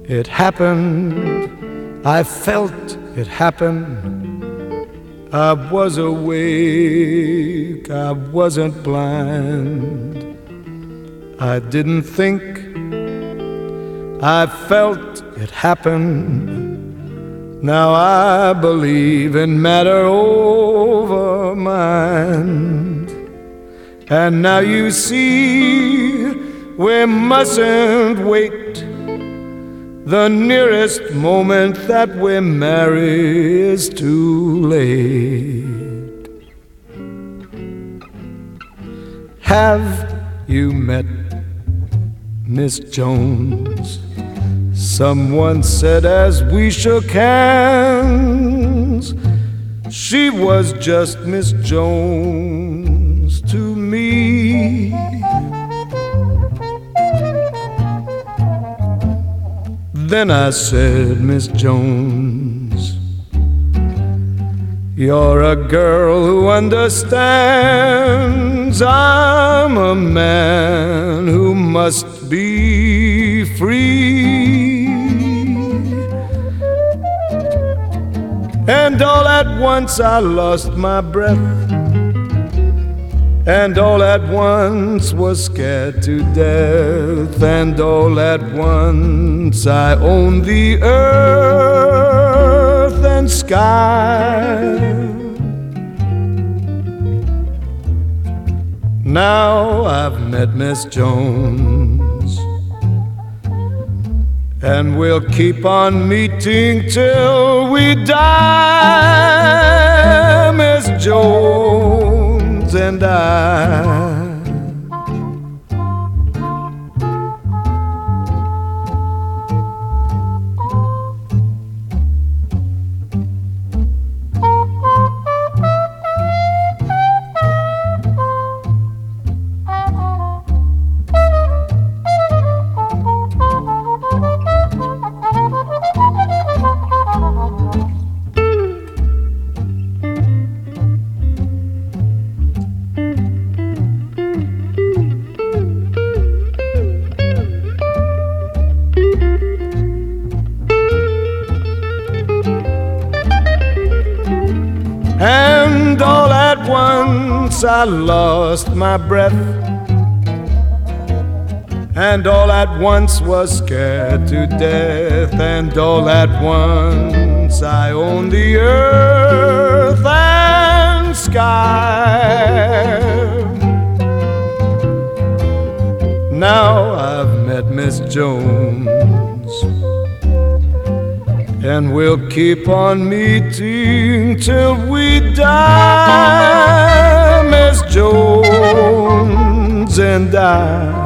it happened. I felt it happen. I was awake, I wasn't blind. I didn't think, I felt it happen. Now I believe in matter over mind. And now you see, we mustn't wait. The nearest moment that we marry is too late. Have you met Miss Jones? Someone said as we shook hands, she was just Miss Jones to me. Then I said, Miss Jones, you're a girl who understands. I'm a man who must be free. And all at once I lost my breath, and all at once was scared to death, and all at once I owned the earth and sky. Now I've met Miss Jones, and we'll keep on meeting till we die, Miss Jones and I. And all at once I lost my breath, and all at once was scared to death, and all at once I owned the earth and sky. Now I've met Miss Jones, and we'll keep on meeting till we die, Miss Jones and I.